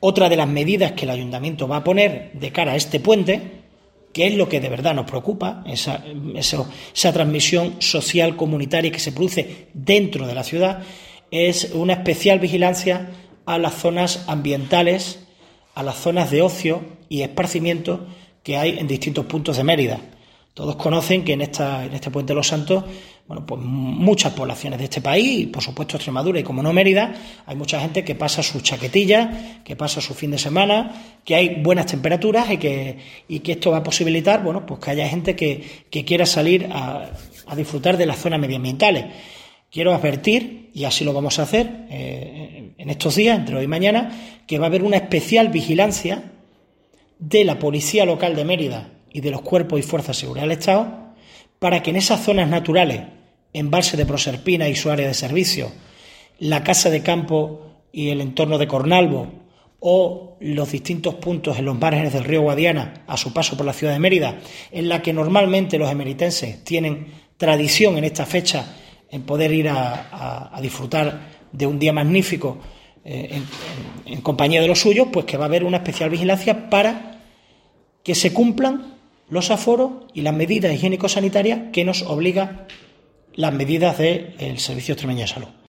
Otra de las medidas que el Ayuntamiento va a poner de cara a este puente, que es lo que de verdad nos preocupa, esa transmisión social comunitaria que se produce dentro de la ciudad, es una especial vigilancia a las zonas ambientales, a las zonas de ocio y esparcimiento que hay en distintos puntos de Mérida. Todos conocen que en este Puente de los Santos, bueno, pues muchas poblaciones de este país, por supuesto Extremadura y como no Mérida, hay mucha gente que pasa sus chaquetillas, que pasa su fin de semana, que hay buenas temperaturas y que esto va a posibilitar, bueno, pues que haya gente que quiera salir a disfrutar de las zonas medioambientales. Quiero advertir, y así lo vamos a hacer en estos días, entre hoy y mañana, que va a haber una especial vigilancia de la Policía Local de Mérida y de los cuerpos y fuerzas de seguridad del Estado para que en esas zonas naturales, embalse de Proserpina y su área de servicio, la Casa de Campo y el entorno de Cornalvo o los distintos puntos en los márgenes del río Guadiana a su paso por la ciudad de Mérida, en la que normalmente los emeritenses tienen tradición en esta fecha en poder ir a disfrutar de un día magnífico en compañía de los suyos, pues que va a haber una especial vigilancia para que se cumplan los aforos y las medidas higiénico-sanitarias que nos obligan las medidas del Servicio Extremeño de Salud.